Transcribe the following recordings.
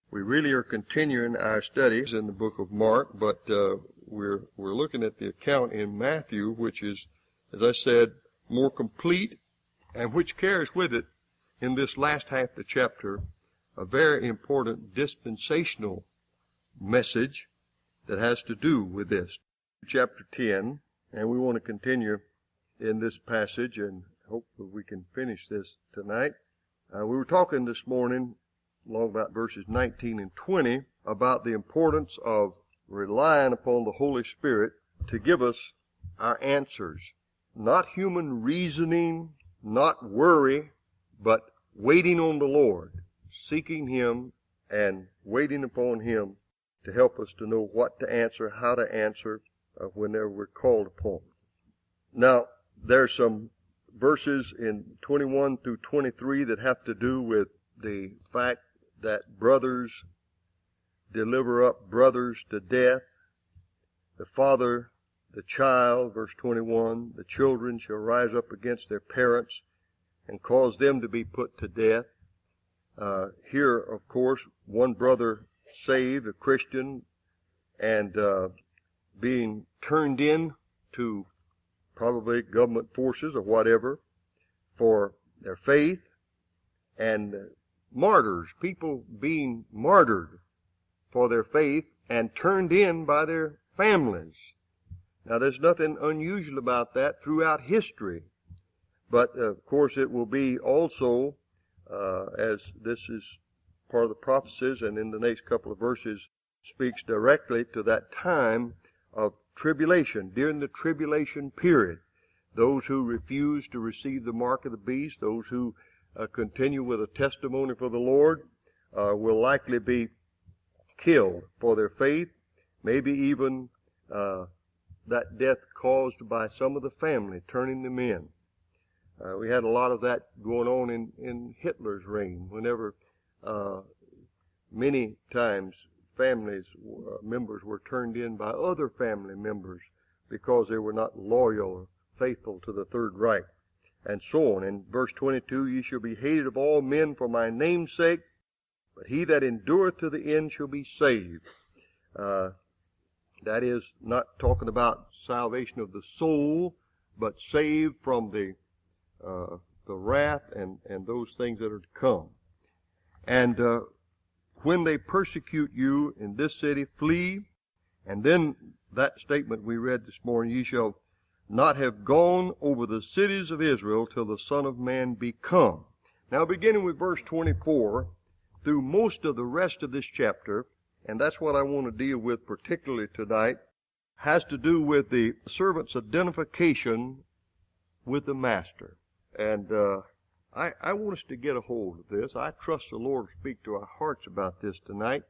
We really are continuing our studies in the book of Mark, but we're looking at the account in Matthew, which is, as I said, more complete, and which carries with it, in this last half of the chapter, a very important dispensational message that has to do with this. Chapter 10, and we want to continue in this passage, and hopefully we can finish this tonight. We were talking this morning, along about verses 19 and 20, about the importance of relying upon the Holy Spirit to give us our answers. Not human reasoning, not worry, but waiting on the Lord, seeking Him and waiting upon Him to help us to know what to answer, how to answer whenever we're called upon. Now, there's some verses in 21 through 23 that have to do with the fact that brothers deliver up brothers to death. The father, the child, verse 21, the children shall rise up against their parents and cause them to be put to death. Here, of course, one brother saved, a Christian, and being turned in to probably government forces or whatever for their faith, and martyrs, people being martyred for their faith and turned in by their families. Now, there's nothing unusual about that throughout history, but of course it will be also, as this is part of the prophecies, and in the next couple of verses speaks directly to that time of tribulation, during the tribulation period. Those who refuse to receive the mark of the beast, those who continue with a testimony for the Lord, will likely be killed for their faith, maybe even that death caused by some of the family turning them in. We had a lot of that going on in Hitler's reign, whenever many times families, members were turned in by other family members because they were not loyal or faithful to the Third Reich, and so on. In verse 22, ye shall be hated of all men for my name's sake, but he that endureth to the end shall be saved. That is not talking about salvation of the soul, but saved from the wrath and those things that are to come. And when they persecute you in this city, flee. And then that statement we read this morning, ye shall not have gone over the cities of Israel till the Son of Man be come. Now, beginning with verse 24, through most of the rest of this chapter, and that's what I want to deal with particularly tonight, has to do with the servant's identification with the master. And I want us to get a hold of this. I trust the Lord will speak to our hearts about this tonight.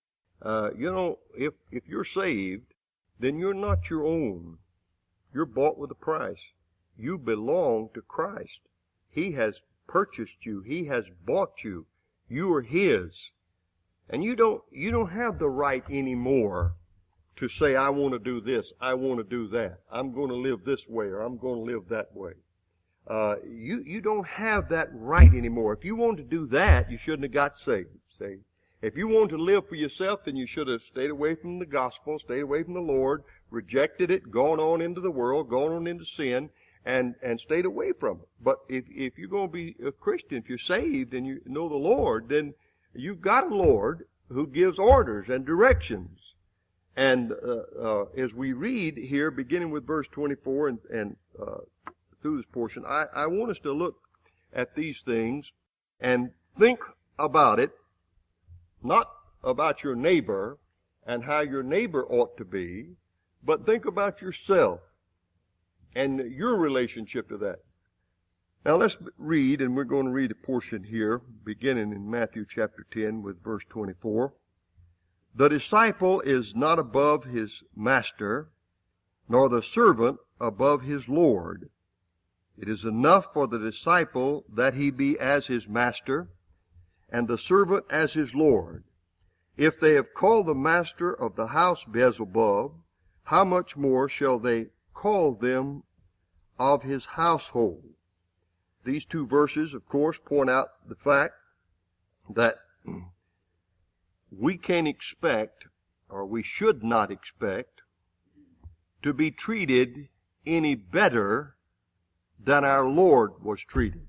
If you're saved, then you're not your own. You're bought with a price. You belong to Christ. He has purchased you. He has bought you. You are His. And you don't have the right anymore to say, I want to do this, I want to do that. I'm going to live this way, or I'm going to live that way. You don't have that right anymore. If you want to do that, you shouldn't have got saved. See? If you want to live for yourself, then you should have stayed away from the gospel, stayed away from the Lord, rejected it, gone on into the world, gone on into sin, and stayed away from it. But if you're going to be a Christian, if you're saved and you know the Lord, then you've got a Lord who gives orders and directions. And as we read here, beginning with verse 24 and through this portion, I want us to look at these things and think about it, not about your neighbor and how your neighbor ought to be, but think about yourself and your relationship to that. Now let's read, and we're going to read a portion here, beginning in Matthew chapter 10 with verse 24. The disciple is not above his master, nor the servant above his Lord. It is enough for the disciple that he be as his master, and the servant as his Lord. If they have called the master of the house Beelzebub, how much more shall they call them of his household? These two verses, of course, point out the fact that we can expect, or we should not expect, to be treated any better than our Lord was treated.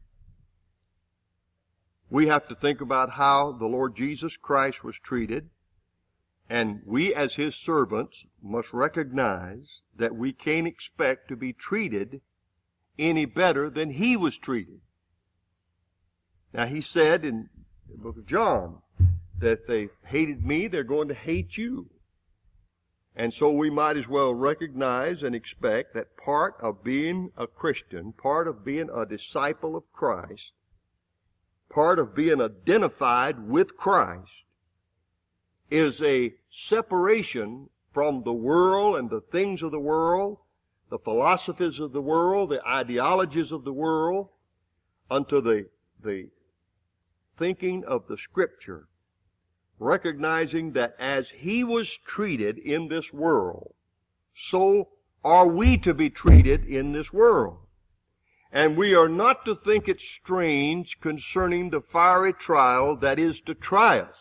We have to think about how the Lord Jesus Christ was treated, and we as His servants must recognize that we can't expect to be treated any better than He was treated. Now He said in the book of John that if they hated me, they're going to hate you. And so we might as well recognize and expect that part of being a Christian, part of being a disciple of Christ, part of being identified with Christ, is a separation from the world and the things of the world, the philosophies of the world, the ideologies of the world, unto the thinking of the Scripture, recognizing that as He was treated in this world, so are we to be treated in this world. And we are not to think it strange concerning the fiery trial that is to try us.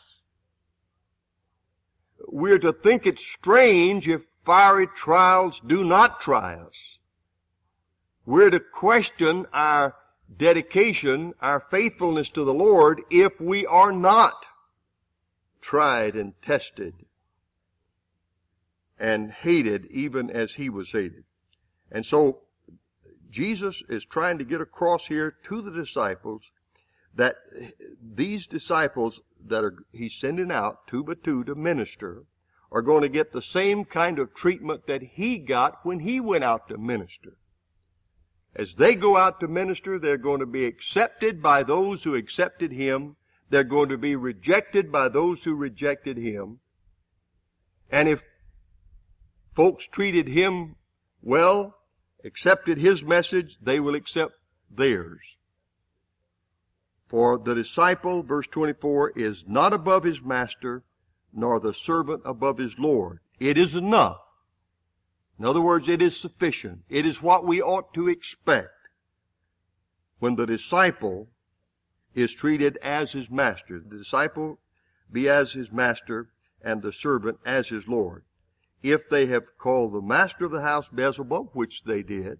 We are to think it strange if fiery trials do not try us. We're to question our dedication, our faithfulness to the Lord, if we are not tried and tested and hated even as He was hated. And so Jesus is trying to get across here to the disciples that these disciples that He's sending out two by two to minister are going to get the same kind of treatment that He got when He went out to minister. As they go out to minister, they're going to be accepted by those who accepted Him. They're going to be rejected by those who rejected Him. And if folks treated Him well, accepted His message, they will accept theirs. For the disciple, verse 24, is not above his master, nor the servant above his Lord. It is enough. In other words, it is sufficient. It is what we ought to expect when the disciple is treated as his master. The disciple be as his master, and the servant as his Lord. If they have called the master of the house Beelzebub, which they did,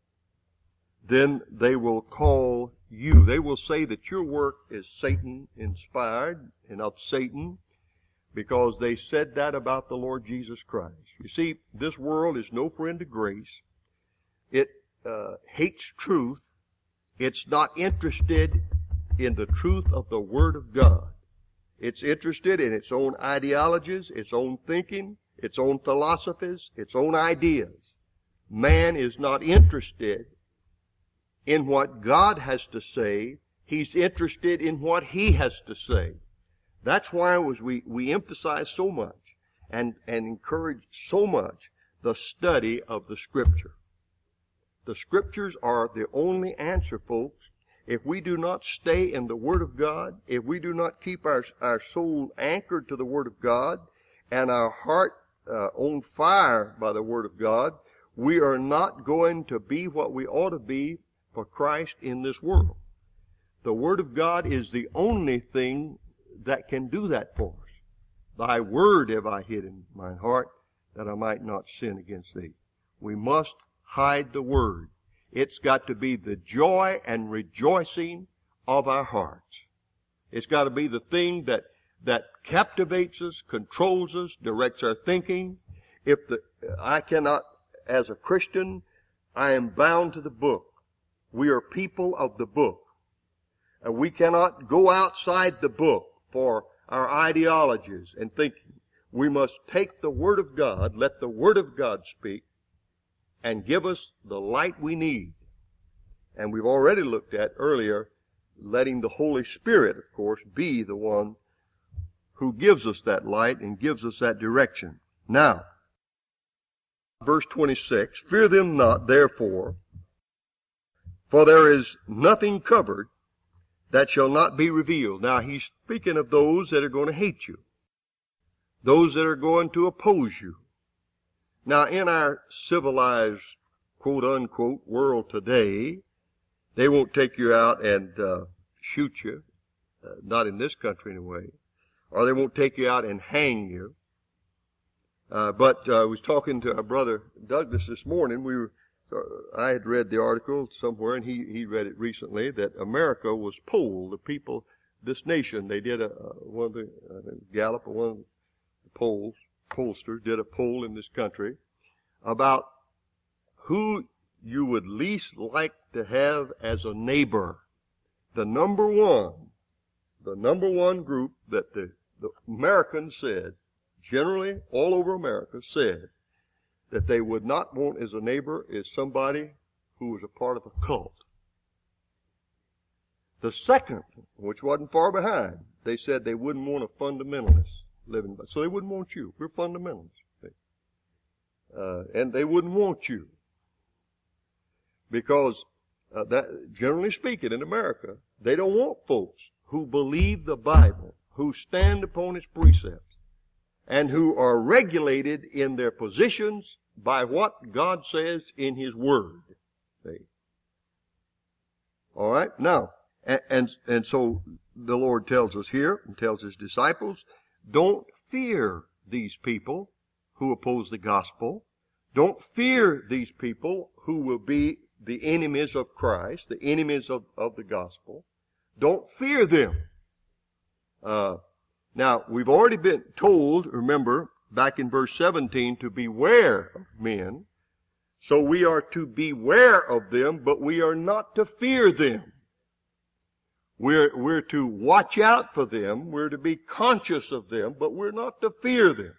then they will call you. They will say that your work is Satan-inspired and of Satan, because they said that about the Lord Jesus Christ. You see, this world is no friend to grace. It hates truth. It's not interested in the truth of the Word of God. It's interested in its own ideologies, its own thinking, its own philosophies, its own ideas. Man is not interested in what God has to say. He's interested in what He has to say. That's why we emphasize so much and encourage so much the study of the Scripture. The Scriptures are the only answer, folks. If we do not stay in the Word of God, if we do not keep our soul anchored to the Word of God and our heart on fire by the Word of God, we are not going to be what we ought to be for Christ in this world. The Word of God is the only thing that can do that for us. Thy word have I hid in mine heart, that I might not sin against thee. We must hide the Word. It's got to be the joy and rejoicing of our hearts. It's got to be the thing that captivates us, controls us, directs our thinking. I cannot, as a Christian, I am bound to the book. We are people of the book. And we cannot go outside the book for our ideologies and thinking. We must take the Word of God, let the Word of God speak, and give us the light we need. And we've already looked at earlier, letting the Holy Spirit, of course, be the one who gives us that light and gives us that direction. Now, verse 26, fear them not, therefore, for there is nothing covered that shall not be revealed. Now, he's speaking of those that are going to hate you, those that are going to oppose you. Now, in our civilized, quote-unquote, world today, they won't take you out and shoot you, not in this country anyway. or they won't take you out and hang you. But I was talking to our brother Douglas this morning. I had read the article somewhere, and he read it recently, that America was polled. The people, this nation, they did one of the Gallup, or one of the pollsters did a poll in this country about who you would least like to have as a neighbor. The number one group that the Americans said, generally all over America, said that they would not want as a neighbor is somebody who was a part of a cult. The second, which wasn't far behind, they said they wouldn't want a fundamentalist living by. So they wouldn't want you. We're fundamentalists. And they wouldn't want you. Because, that, generally speaking, in America, they don't want folks who believe the Bible, who stand upon its precepts, and who are regulated in their positions by what God says in His Word. See? All right? Now, and so the Lord tells us here, and tells His disciples, don't fear these people who oppose the gospel. Don't fear these people who will be the enemies of Christ, the enemies of the gospel. Don't fear them. Now, we've already been told, remember, back in verse 17, to beware of men. So we are to beware of them, but we are not to fear them. We're to watch out for them. We're to be conscious of them, but we're not to fear them.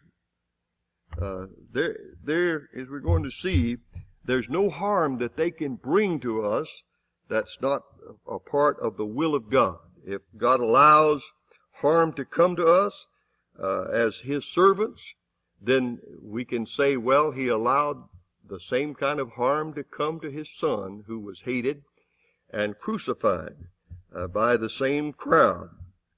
There, as we're going to see, there's no harm that they can bring to us that's not a part of the will of God. If God allows harm to come to us as His servants, then we can say, well, He allowed the same kind of harm to come to His Son, who was hated and crucified by the same crowd.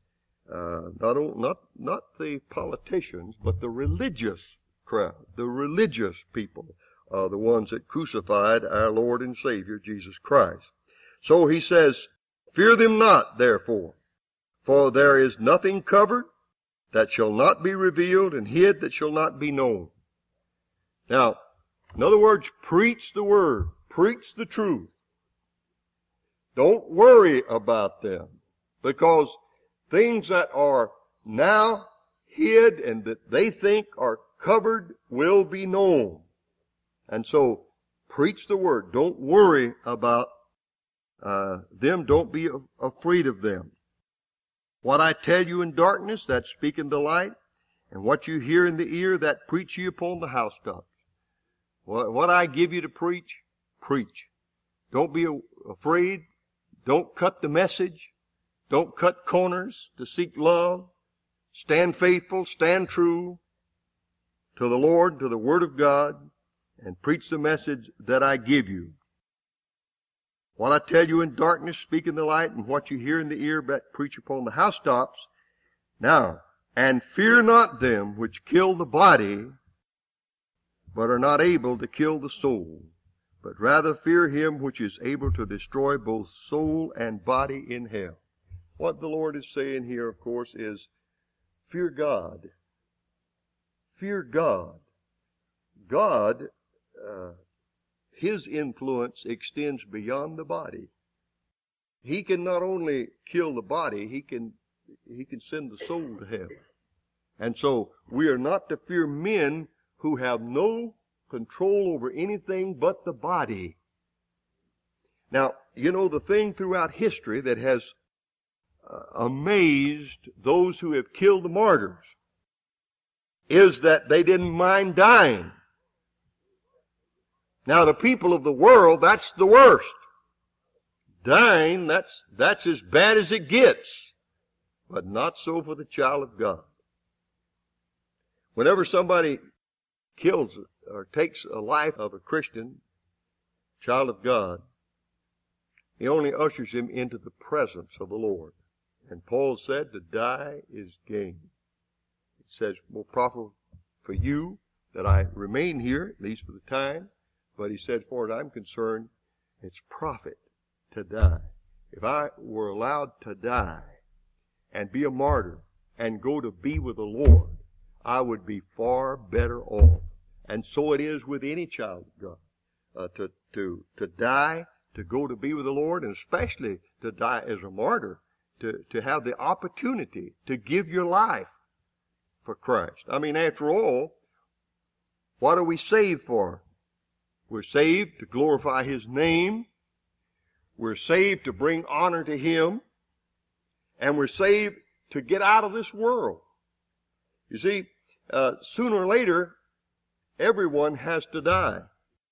Not the politicians, but the religious crowd, the religious people, the ones that crucified our Lord and Savior, Jesus Christ. So He says, fear them not, therefore, for there is nothing covered that shall not be revealed, and hid that shall not be known. Now, in other words, preach the Word, preach the truth. Don't worry about them, because things that are now hid and that they think are covered will be known. And so, preach the Word. Don't worry about them. Don't be afraid of them. What I tell you in darkness, that speak in the light, and what you hear in the ear, that preach ye upon the housetops. What I give you to preach, preach. Don't be afraid. Don't cut the message. Don't cut corners to seek love. Stand faithful, stand true to the Lord, to the Word of God, and preach the message that I give you. What I tell you in darkness, speak in the light, and what you hear in the ear, preach upon the housetops. Now, and fear not them which kill the body, but are not able to kill the soul, but rather fear Him which is able to destroy both soul and body in hell. What the Lord is saying here, of course, is fear God. Fear God. God, His influence extends beyond the body. He can not only kill the body, He can send the soul to hell. And so we are not to fear men who have no control over anything but the body. Now, you know, the thing throughout history that has amazed those who have killed the martyrs is that they didn't mind dying. Now, the people of the world, that's the worst. Dying, that's as bad as it gets. But not so for the child of God. Whenever somebody kills or takes a life of a Christian, child of God, he only ushers him into the presence of the Lord. And Paul said to die is gain. He says, more profitable for you that I remain here, at least for the time. But he said, as far as I'm concerned, it's profit to die. If I were allowed to die and be a martyr and go to be with the Lord, I would be far better off. And so it is with any child of God. To die, to go to be with the Lord, and especially to die as a martyr, to have the opportunity to give your life for Christ. I mean, after all, what are we saved for? We're saved to glorify His name. We're saved to bring honor to Him. And we're saved to get out of this world. You see, sooner or later, everyone has to die.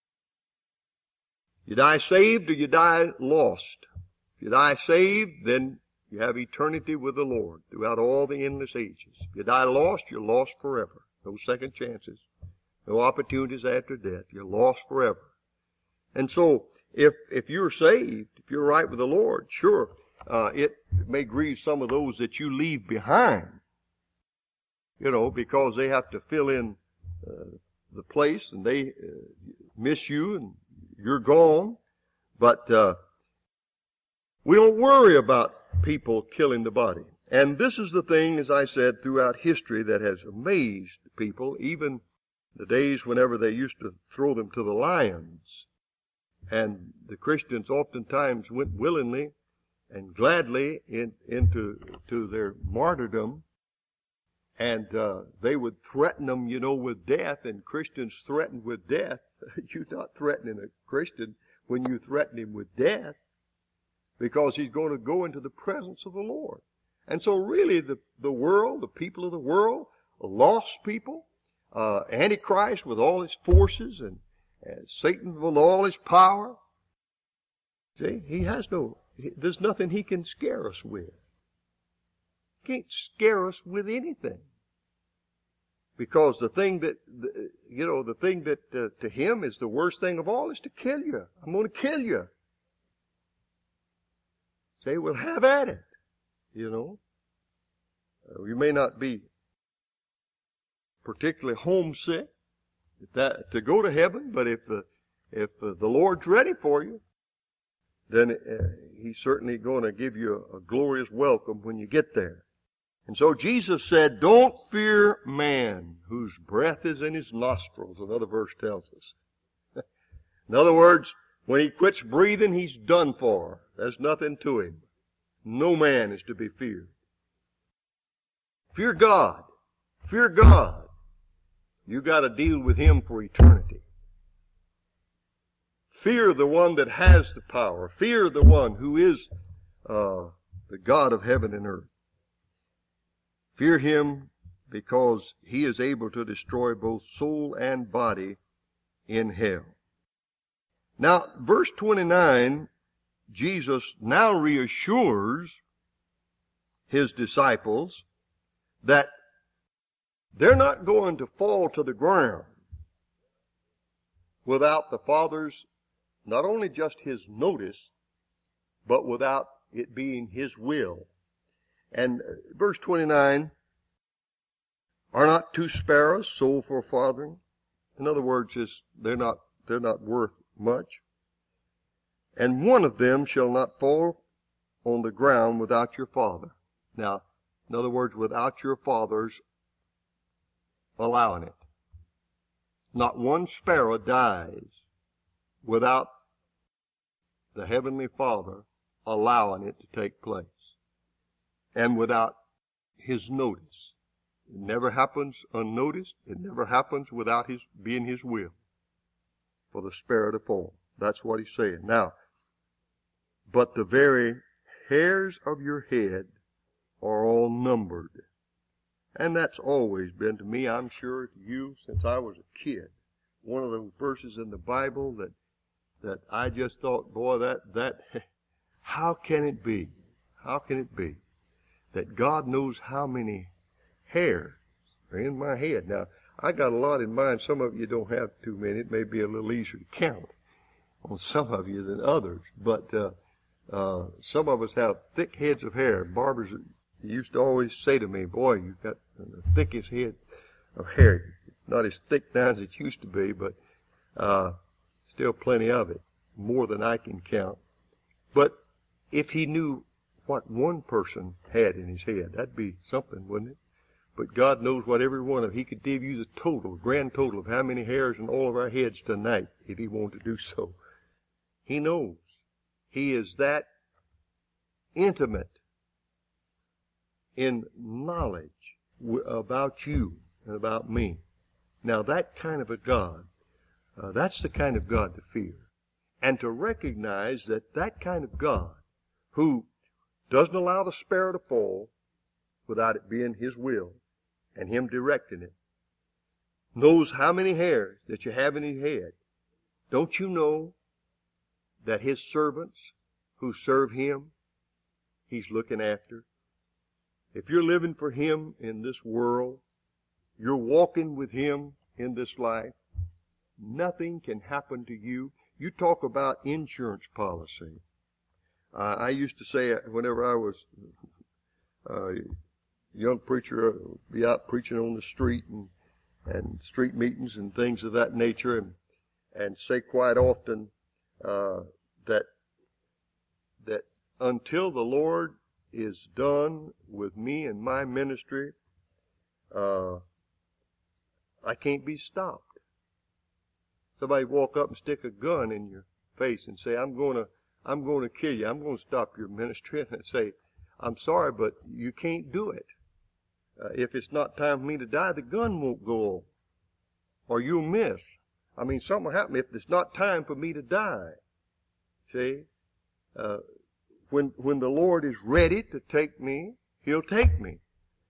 You die saved or you die lost. If you die saved, then you have eternity with the Lord throughout all the endless ages. If you die lost, you're lost forever. No second chances. No opportunities after death. You're lost forever. And so, if you're saved, if you're right with the Lord, sure, it may grieve some of those that you leave behind. You know, because they have to fill in the place and they miss you and you're gone. But we don't worry about people killing the body. And this is the thing, as I said, throughout history that has amazed people, even the days whenever they used to throw them to the lions. And the Christians oftentimes went willingly and gladly into their martyrdom. And they would threaten them, you know, with death, and Christians threatened with death. You're not threatening a Christian when you threaten him with death, because he's going to go into the presence of the Lord. And so really the world, the people of the world, lost people, Antichrist with all his forces, and Satan with all his power. See, there's nothing he can scare us with. He can't scare us with anything. Because the thing that to him is the worst thing of all is to kill you. I'm going to kill you. Say, well, have at it. You know. You may not be particularly homesick to go to heaven, but if the Lord's ready for you, then He's certainly going to give you a glorious welcome when you get there. And so Jesus said, don't fear man whose breath is in his nostrils, another verse tells us. In other words, when he quits breathing, he's done for. There's nothing to him. No man is to be feared. Fear God. Fear God. You got to deal with Him for eternity. Fear the one that has the power. Fear the one who is the God of heaven and earth. Fear Him because He is able to destroy both soul and body in hell. Now, verse 29, Jesus now reassures His disciples that they're not going to fall to the ground without the Father's, not only just His notice, but without it being His will. And verse 29, are not 2 sparrows sold for a farthing? In other words, they're not worth much. And one of them shall not fall on the ground without your Father. Now, in other words, without your Father's allowing it. Not one sparrow dies without the Heavenly Father allowing it to take place. And without His notice. It never happens unnoticed. It never happens without being His will for the sparrow to fall. That's what He's saying. Now, but the very hairs of your head are all numbered. And that's always been to me, I'm sure to you, since I was a kid. One of those verses in the Bible that I just thought, boy, that how can it be? How can it be that God knows how many hairs are in my head? Now, I got a lot in mind. Some of you don't have too many. It may be a little easier to count on some of you than others. But some of us have thick heads of hair. Barbers used to always say to me, boy, you've got the thickest head of hair. Not as thick now as it used to be, but still plenty of it. More than I can count. But if He knew what one person had in his head. That'd be something, wouldn't it? But God knows what every one of them. He could give you the total, grand total of how many hairs in all of our heads tonight if He wanted to do so. He knows. He is that intimate in knowledge about you and about me. Now that kind of a God, that's the kind of God to fear. And to recognize that that kind of God, who doesn't allow the sparrow to fall without it being His will and Him directing it, knows how many hairs that you have in your head. Don't you know that His servants who serve Him, He's looking after? If you're living for Him in this world, you're walking with Him in this life, nothing can happen to you. You talk about insurance policy. I used to say whenever I was a young preacher, I'd be out preaching on the street and street meetings and things of that nature, and say quite often that until the Lord is done with me and my ministry, I can't be stopped. Somebody walk up and stick a gun in your face and say, I'm going to kill you. I'm going to stop your ministry. And I say, I'm sorry, but you can't do it. If it's not time for me to die, the gun won't go off. Or you'll miss. I mean, something will happen if it's not time for me to die. See? When the Lord is ready to take me, He'll take me.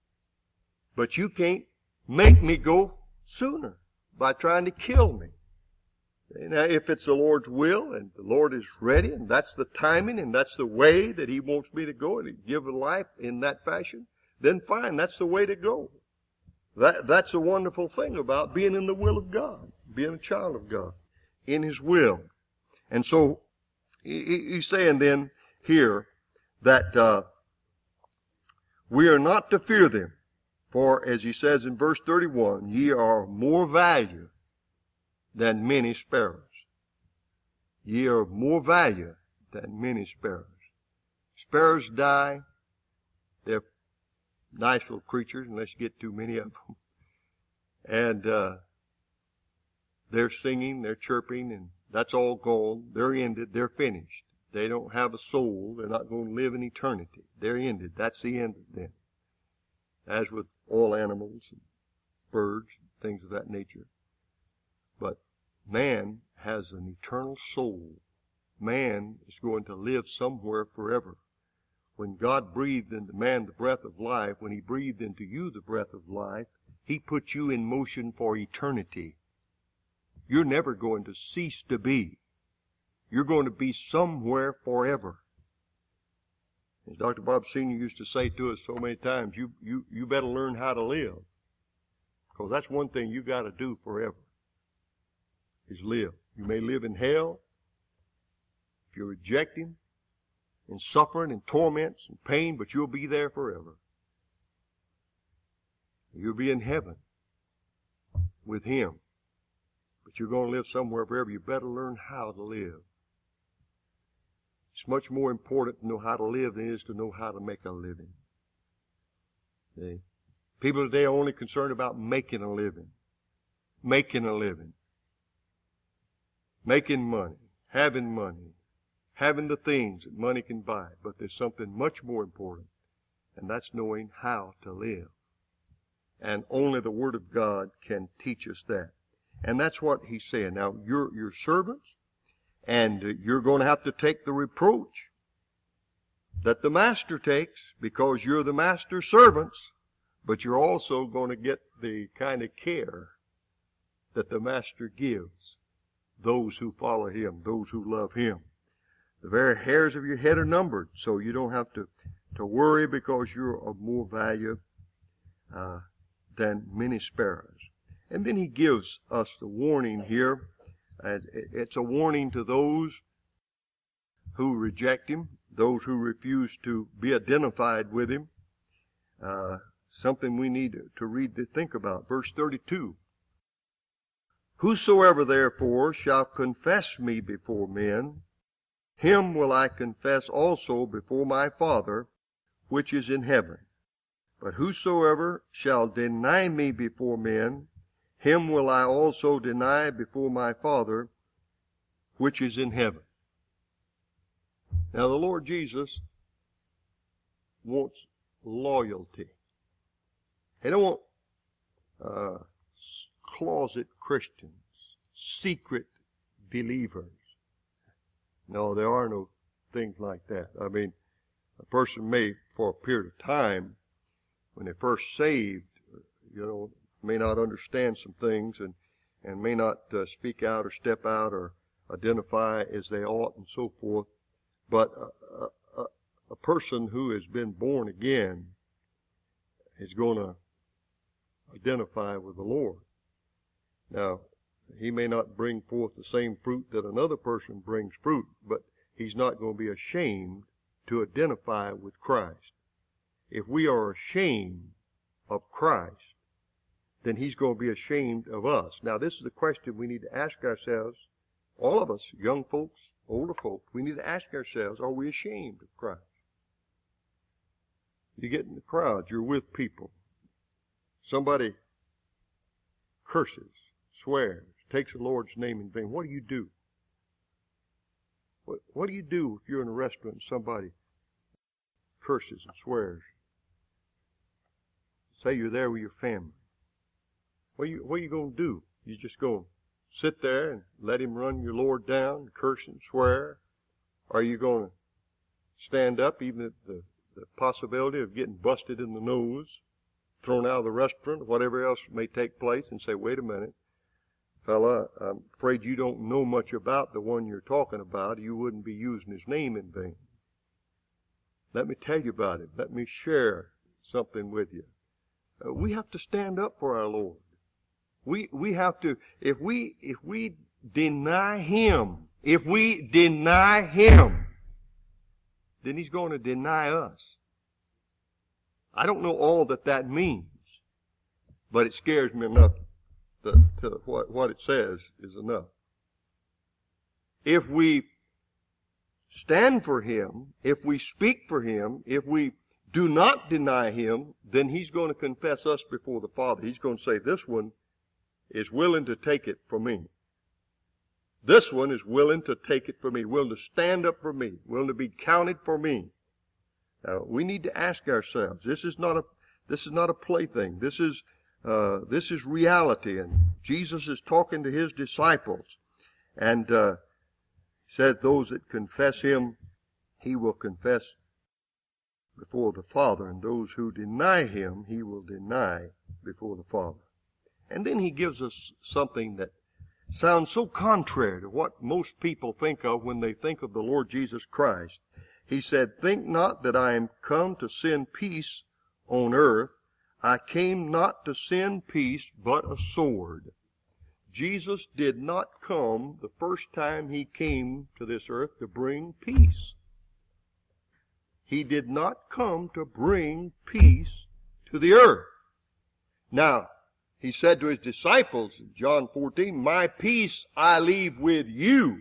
But you can't make me go sooner by trying to kill me. Now, if it's the Lord's will and the Lord is ready and that's the timing and that's the way that He wants me to go and give a life in that fashion, then fine, that's the way to go. That's a wonderful thing about being in the will of God, being a child of God, in His will. And so, He's saying then here that we are not to fear them, for as He says in verse 31, ye are more value than many sparrows. Ye are of more value than many sparrows. Sparrows die. They're nice little creatures unless you get too many of them. And they're singing, they're chirping, and that's all gone. They're ended. They're finished. They don't have a soul. They're not going to live in eternity. They're ended. That's the end of them. As with all animals and birds and things of that nature. But man has an eternal soul. Man is going to live somewhere forever. When God breathed into man the breath of life, when He breathed into you the breath of life, He put you in motion for eternity. You're never going to cease to be. You're going to be somewhere forever. As Dr. Bob Sr. used to say to us so many times, you better learn how to live. Because that's one thing you got to do forever. Is live. You may live in hell if you reject Him, in suffering and torments and pain, but you'll be there forever. You'll be in heaven with Him, but you're going to live somewhere forever. You better learn how to live. It's much more important to know how to live than it is to know how to make a living. See? People today are only concerned about making a living. Making a living. Making money, having the things that money can buy. But there's something much more important, and that's knowing how to live. And only the Word of God can teach us that. And that's what He's saying. Now, you're servants, and you're going to have to take the reproach that the Master takes because you're the Master's servants, but you're also going to get the kind of care that the Master gives those who follow Him, those who love Him. The very hairs of your head are numbered, so you don't have to worry because you're of more value than many sparrows. And then He gives us the warning here. It's a warning to those who reject Him, those who refuse to be identified with Him. Something we need to read to think about. Verse 32. Whosoever therefore shall confess me before men, him will I confess also before my Father which is in heaven. But whosoever shall deny me before men, him will I also deny before my Father which is in heaven. Now the Lord Jesus wants loyalty. He don't want closet Christians, secret believers. No, there are no things like that. I mean, a person may, for a period of time, when they're first saved, may not understand some things and may not speak out or step out or identify as they ought and so forth. But a person who has been born again is going to identify with the Lord. Now, he may not bring forth the same fruit that another person brings fruit, but he's not going to be ashamed to identify with Christ. If we are ashamed of Christ, then he's going to be ashamed of us. Now, this is a question we need to ask ourselves, all of us, young folks, older folks, we need to ask ourselves, are we ashamed of Christ? You get in the crowd, you're with people. Somebody curses, swears, takes the Lord's name in vain. What do you do? What do you do if you're in a restaurant and somebody curses and swears? Say you're there with your family. What are you going to do? You just going to sit there and let him run your Lord down, curse and swear? Or are you going to stand up even at the possibility of getting busted in the nose, thrown out of the restaurant, whatever else may take place, and say, wait a minute, fella, I'm afraid you don't know much about the one you're talking about. You wouldn't be using his name in vain. Let me tell you about it. Let me share something with you. We have to stand up for our Lord. We have to, if we deny him, then he's going to deny us. I don't know all that means, but it scares me enough to what it says is enough. If we stand for him, if we speak for him, if we do not deny him, then he's going to confess us before the Father. He's going to say, this one is willing to take it for me. This one is willing to take it for me, willing to stand up for me, willing to be counted for me. Now, we need to ask ourselves, this is not a plaything. This is reality. And Jesus is talking to his disciples and said those that confess him, he will confess before the Father, and those who deny him, he will deny before the Father. And then he gives us something that sounds so contrary to what most people think of when they think of the Lord Jesus Christ. He said, think not that I am come to send peace on earth. I came not to send peace, but a sword. Jesus did not come the first time he came to this earth to bring peace. He did not come to bring peace to the earth. Now, he said to his disciples in John 14, my peace I leave with you.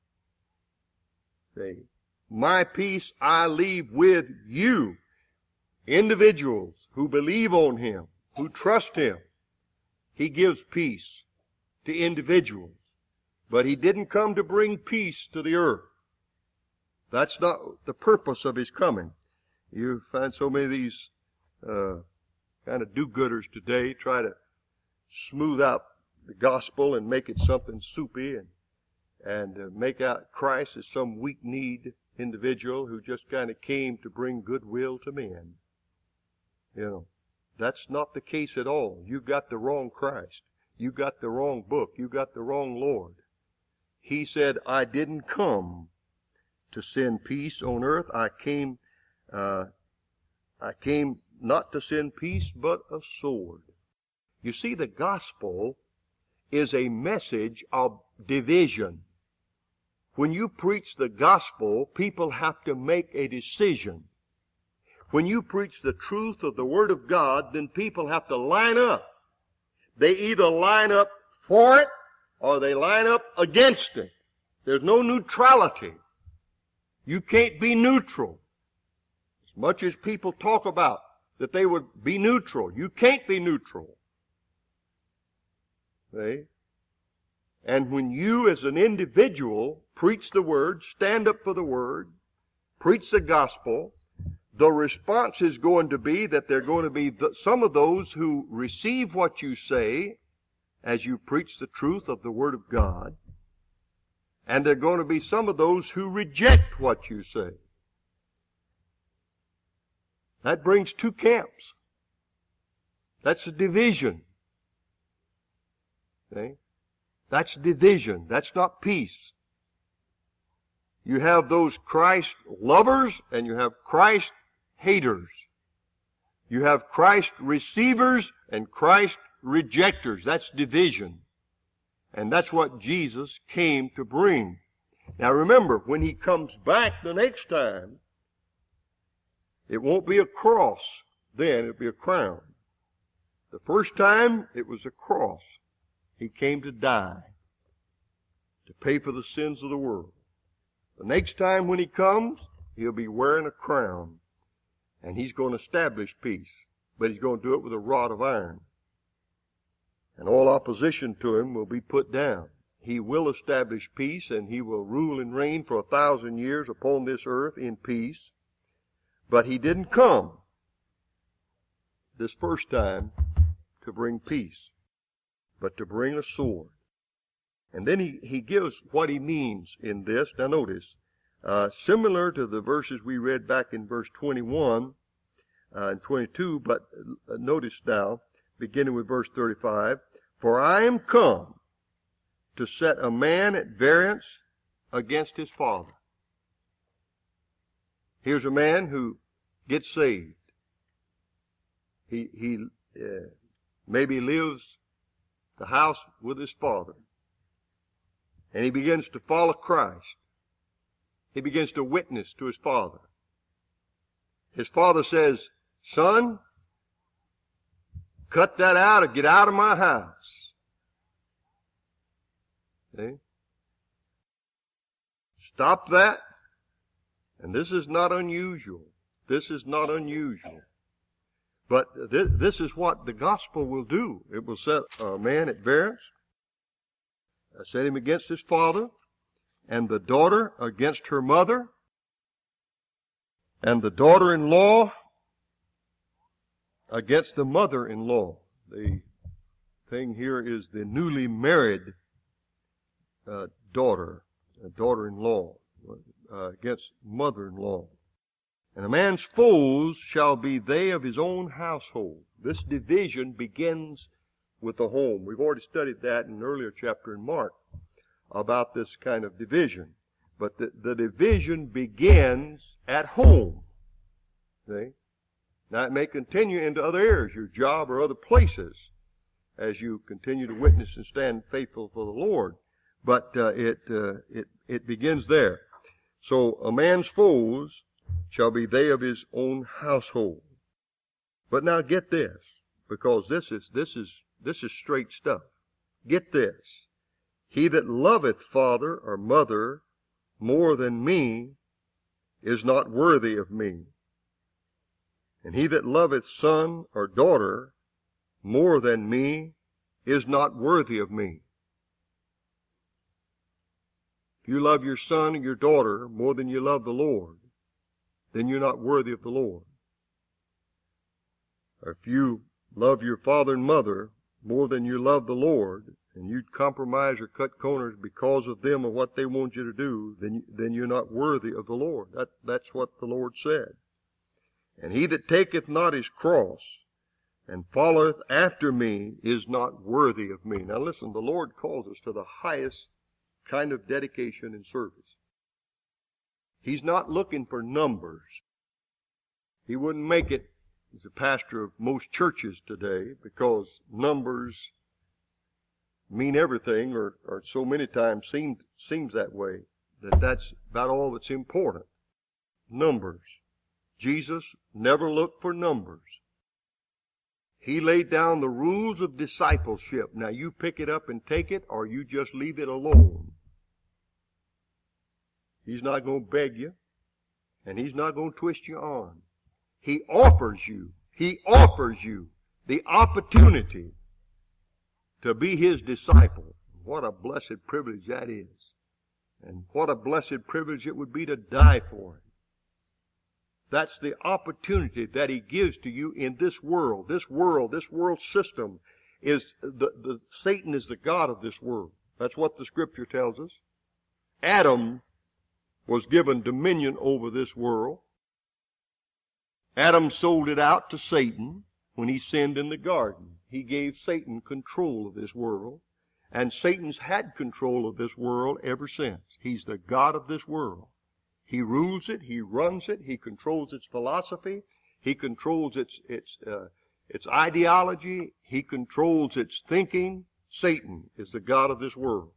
See, my peace I leave with you. Individuals who believe on him, who trust him. He gives peace to individuals. But he didn't come to bring peace to the earth. That's not the purpose of his coming. You find so many of these kind of do-gooders today try to smooth out the gospel and make it something soupy and make out Christ as some weak-kneed individual who just kind of came to bring goodwill to men. That's not the case at all. You got the wrong Christ. You got the wrong book. You got the wrong Lord. He said, I didn't come to send peace on earth. I came not to send peace, but a sword. You see, the gospel is a message of division. When you preach the gospel, people have to make a decision. When you preach the truth of the Word of God, then people have to line up. They either line up for it or they line up against it. There's no neutrality. You can't be neutral. As much as people talk about that they would be neutral, you can't be neutral. See? And when you as an individual preach the Word, stand up for the Word, preach the gospel, the response is going to be that there are going to be some of those who receive what you say as you preach the truth of the Word of God, and there are going to be some of those who reject what you say. That brings two camps. That's a division. Okay? That's division. That's not peace. You have those Christ lovers and you have Christ haters. You have Christ receivers and Christ rejectors. That's division. And that's what Jesus came to bring. Now remember, when He comes back the next time, it won't be a cross then, it'll be a crown. The first time, it was a cross. He came to die, to pay for the sins of the world. The next time when He comes, He'll be wearing a crown. And He's going to establish peace. But He's going to do it with a rod of iron. And all opposition to Him will be put down. He will establish peace, and He will rule and reign for 1,000 years upon this earth in peace. But He didn't come this first time to bring peace, but to bring a sword. And then he gives what He means in this. Now notice, similar to the verses we read back in verse 21 and 22, but notice now, beginning with verse 35, for I am come to set a man at variance against his father. Here's a man who gets saved. He maybe lives the house with his father. And he begins to follow Christ. He begins to witness to his father. His father says, son, cut that out or get out of my house. See? Stop that. And this is not unusual. This is not unusual. But this is what the gospel will do. It will set a man at variance, set him against his father, and the daughter against her mother, and the daughter-in-law against the mother-in-law. The thing here is the newly married daughter-in-law against mother-in-law. And a man's foes shall be they of his own household. This division begins with the home. We've already studied that in an earlier chapter in Mark about this kind of division. But the division begins at home. See? Now it may continue into other areas, your job or other places, as you continue to witness and stand faithful for the Lord. But it begins there. So a man's foes shall be they of his own household. But now get this, because this is straight stuff. Get this. He that loveth father or mother more than me is not worthy of me. And he that loveth son or daughter more than me is not worthy of me. If you love your son or your daughter more than you love the Lord, then you're not worthy of the Lord. Or if you love your father and mother more than you love the Lord, and you'd compromise or cut corners because of them or what they want you to do, then you're not worthy of the Lord. That's what the Lord said. And he that taketh not his cross and followeth after me is not worthy of me. Now listen, the Lord calls us to the highest kind of dedication and service. He's not looking for numbers. He wouldn't make it as a pastor of most churches today, because numbers mean everything, or so many times seems that way, that's about all that's important. Numbers. Jesus never looked for numbers. He laid down the rules of discipleship. Now you pick it up and take it, or you just leave it alone. He's not going to beg you. And he's not going to twist your arm. He offers you the opportunity to be his disciple. What a blessed privilege that is. And what a blessed privilege it would be to die for him. That's the opportunity that he gives to you in this world. This world system is, Satan is the god of this world. That's what the scripture tells us. Adam was given dominion over this world. Adam sold it out to Satan when he sinned in the garden. He gave Satan control of this world. And Satan's had control of this world ever since. He's the god of this world. He rules it. He runs it. He controls its philosophy. He controls its ideology. He controls its thinking. Satan is the god of this world.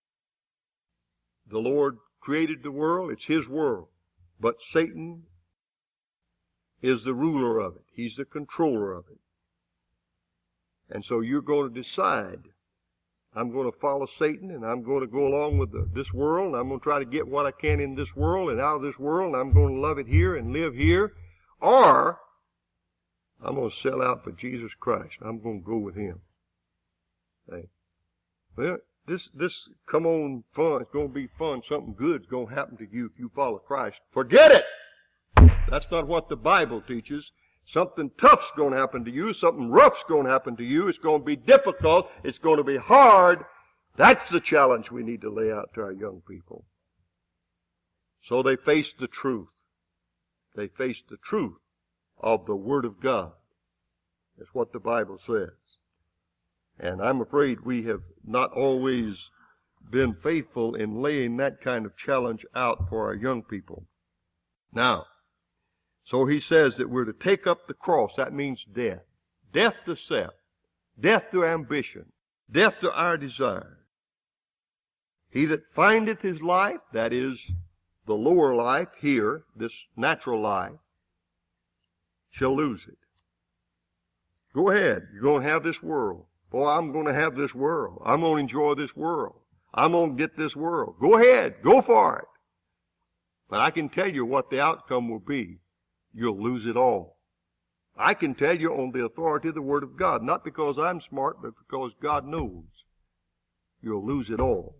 The Lord created the world. It's his world. But Satan is the ruler of it. He's the controller of it. And so you're going to decide, I'm going to follow Satan, and I'm going to go along with this world, and I'm going to try to get what I can in this world and out of this world, and I'm going to love it here and live here. Or I'm going to sell out for Jesus Christ. I'm going to go with him. Hey. Well, this come on fun. It's going to be fun. Something good's going to happen to you if you follow Christ. Forget it! That's not what the Bible teaches. Something tough's going to happen to you. Something rough's going to happen to you. It's going to be difficult. It's going to be hard. That's the challenge we need to lay out to our young people. So they face the truth. They face the truth of the Word of God. That's what the Bible says. And I'm afraid we have not always been faithful in laying that kind of challenge out for our young people. Now, so he says that we're to take up the cross. That means death. Death to self. Death to ambition. Death to our desire. He that findeth his life, that is the lower life here, this natural life, shall lose it. Go ahead. You're going to have this world. Boy, I'm going to have this world. I'm going to enjoy this world. I'm going to get this world. Go ahead. Go for it. But I can tell you what the outcome will be. You'll lose it all. I can tell you on the authority of the Word of God, not because I'm smart, but because God knows. You'll lose it all.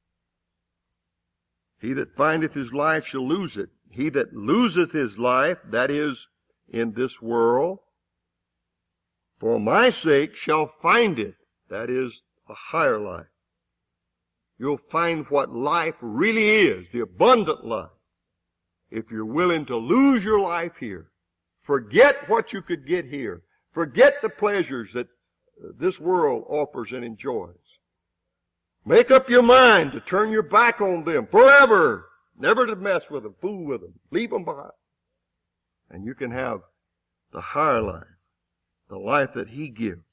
He that findeth his life shall lose it. He that loseth his life, that is, in this world, for my sake shall find it. That is, a higher life. You'll find what life really is, the abundant life. If you're willing to lose your life here, forget what you could get here, forget the pleasures that this world offers and enjoys. Make up your mind to turn your back on them forever, never to mess with them, fool with them, leave them behind. And you can have the higher life, the life that he gives.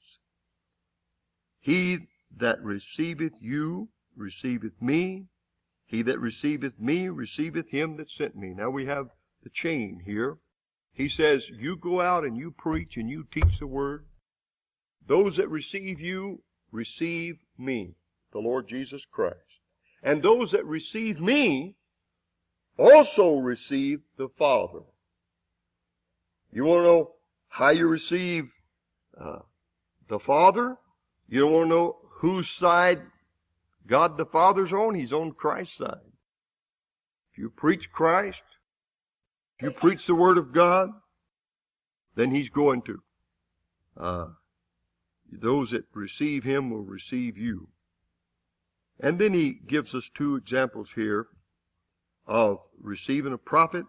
He that receiveth you receiveth me. He that receiveth me receiveth him that sent me. Now we have the chain here. He says, you go out and you preach and you teach the word. Those that receive you receive me, the Lord Jesus Christ. And those that receive me also receive the Father. You want to know how you receive the Father? You don't want to know whose side God the Father's on? He's on Christ's side. If you preach Christ, if you preach the Word of God, then he's going to. Those that receive him will receive you. And then he gives us two examples here of receiving a prophet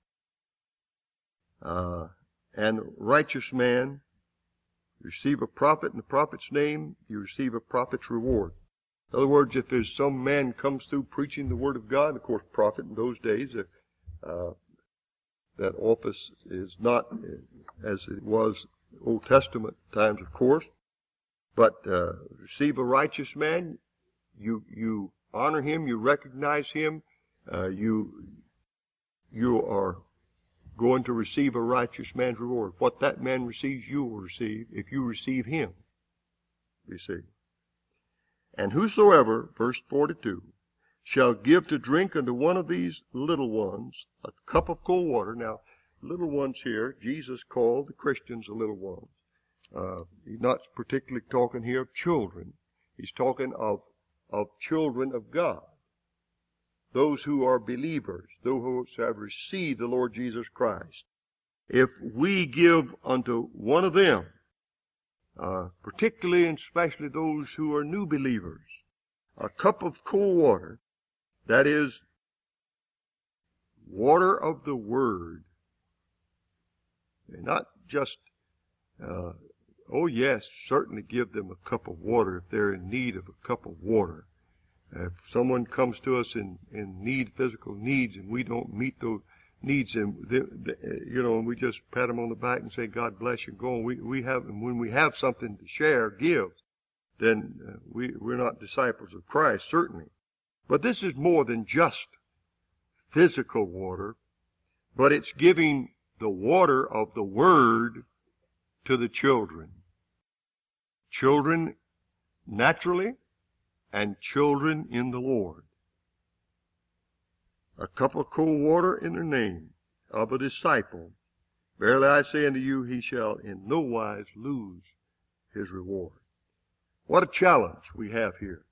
and a righteous man. You receive a prophet in the prophet's name, you receive a prophet's reward. In other words, if there's some man comes through preaching the Word of God, of course, prophet in those days, that office is not as it was Old Testament times, of course. But receive a righteous man, you honor him, you recognize him, you are going to receive a righteous man's reward. What that man receives, you will receive if you receive him. You see. And whosoever, verse 42, shall give to drink unto one of these little ones a cup of cold water. Now, little ones here, Jesus called the Christians the little ones. He's not particularly talking here of children. He's talking of children of God. Those who are believers, those who have received the Lord Jesus Christ. If we give unto one of them, particularly and especially those who are new believers, a cup of cold water, that is, water of the Word, and not just, oh yes, certainly give them a cup of water if they're in need of a cup of water. If someone comes to us in need, physical needs, and we don't meet those needs, and we just pat them on the back and say, God bless you, go on. And when we have something to share, give, then we're not disciples of Christ, certainly. But this is more than just physical water, but it's giving the water of the Word to the children. Children naturally, and children in the Lord. A cup of cold water in the name of a disciple. Verily I say unto you, he shall in no wise lose his reward. What a challenge we have here.